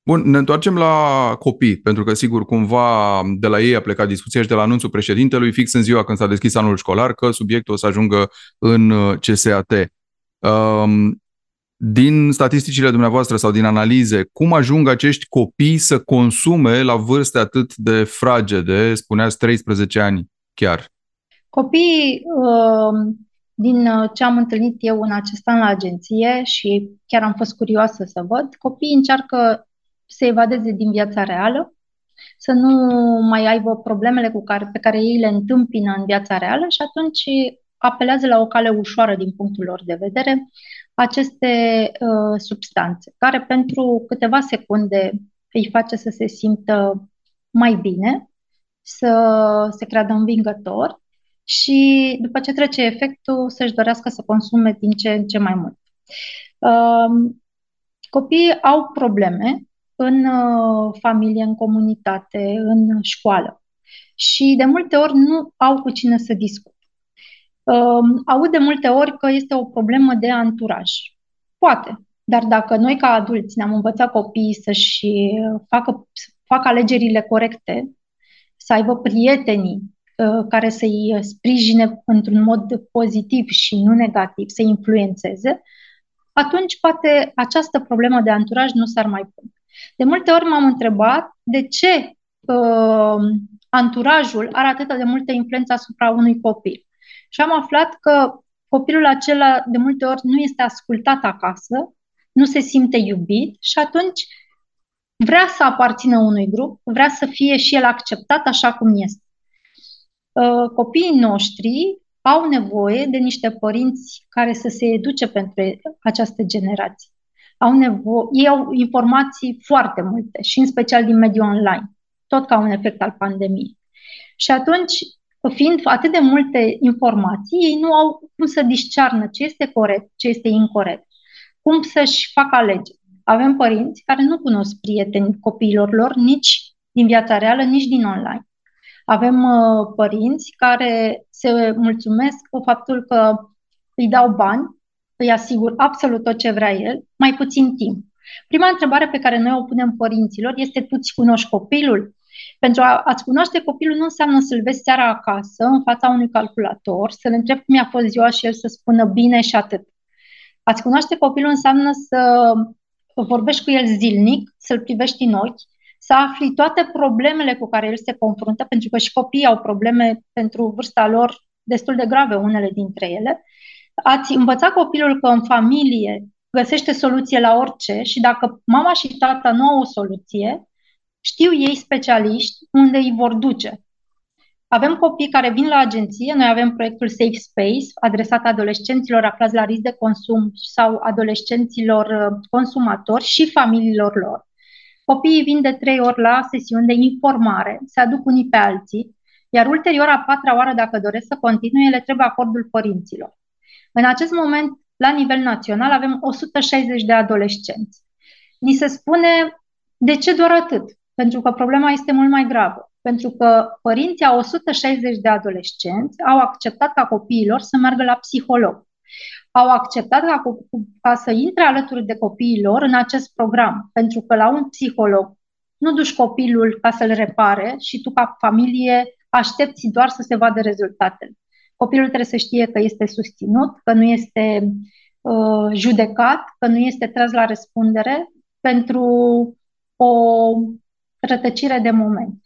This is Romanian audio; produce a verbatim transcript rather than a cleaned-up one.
Bun, ne întoarcem la copii, pentru că, sigur, cumva de la ei a plecat discuția și de la anunțul președintelui, fix în ziua când s-a deschis anul școlar, că subiectul o să ajungă în uh, C S A T. Um, din statisticile dumneavoastră sau din analize, cum ajung acești copii să consume la vârste atât de fragede, spuneați treisprezece ani chiar? Copiii, uh, din uh, ce am întâlnit eu în acest an la agenție și chiar am fost curioasă să văd, copiii încearcă să evadeze din viața reală, să nu mai aibă problemele cu care, pe care ei le întâmpină în viața reală și atunci apelează la o cale ușoară din punctul lor de vedere aceste uh, substanțe, care pentru câteva secunde îi face să se simtă mai bine, să se creadă învingător și după ce trece efectul să-și dorească să consume din ce în ce mai mult. Uh, Copiii au probleme în uh, familie, în comunitate, în școală și de multe ori nu au cu cine să discute. Uh, aud de multe ori că este o problemă de anturaj. Poate, dar dacă noi ca adulți ne-am învățat copiii să-și facă, să facă alegerile corecte, să aibă prietenii uh, care să-i sprijine într-un mod pozitiv și nu negativ, să-i influențeze, atunci poate această problemă de anturaj nu s-ar mai pune. De multe ori m-am întrebat de ce uh, anturajul are atât de multă influență asupra unui copil. Și am aflat că copilul acela de multe ori nu este ascultat acasă, nu se simte iubit și atunci vrea să aparțină unui grup, vrea să fie și el acceptat așa cum este. Uh, copiii noștri au nevoie de niște părinți care să se educe pentru această generație. Au nevo- ei au informații foarte multe și în special din mediul online, tot ca un efect al pandemiei. Și atunci, fiind atât de multe informații, ei nu au cum să discearnă ce este corect, ce este incorect, cum să-și facă alegeri. Avem părinți care nu cunosc prieteni copiilor lor nici din viața reală, nici din online. Avem uh, părinți care se mulțumesc cu faptul că îi dau bani, îi asigur absolut tot ce vrea el, mai puțin timp. Prima întrebare pe care noi o punem părinților este: tu ți cunoști copilul? Pentru a, a-ți cunoaște copilul nu înseamnă să-l vezi seara acasă, în fața unui calculator, să-l întrebi cum i-a fost ziua și el să spună bine și atât. A-ți cunoaște copilul înseamnă să vorbești cu el zilnic, să-l privești în ochi, să afli toate problemele cu care el se confruntă, pentru că și copiii au probleme pentru vârsta lor destul de grave, unele dintre ele. Ați învățat copilul că în familie găsește soluție la orice și dacă mama și tata nu au o soluție, știu ei specialiști unde îi vor duce. Avem copii care vin la agenție, noi avem proiectul Safe Space, adresat adolescenților aflați la risc de consum sau adolescenților uh, consumatori și familiilor lor. Copiii vin de trei ori la sesiuni de informare, se aduc unii pe alții, iar ulterior, a patra oară, dacă doresc să continue, le trebuie acordul părinților. În acest moment, la nivel național, avem o sută șaizeci de adolescenți. Ni se spune: de ce doar atât? Pentru că problema este mult mai gravă. Pentru că părinții a o sută șaizeci de adolescenți au acceptat ca copiilor să meargă la psiholog. Au acceptat ca, ca să intre alături de copiilor în acest program. Pentru că la un psiholog nu duci copilul ca să-l repare și tu ca familie aștepți doar să se vadă rezultatele. Copilul trebuie să știe că este susținut, că nu este uh, judecat, că nu este tras la răspundere pentru o rătăcire de moment.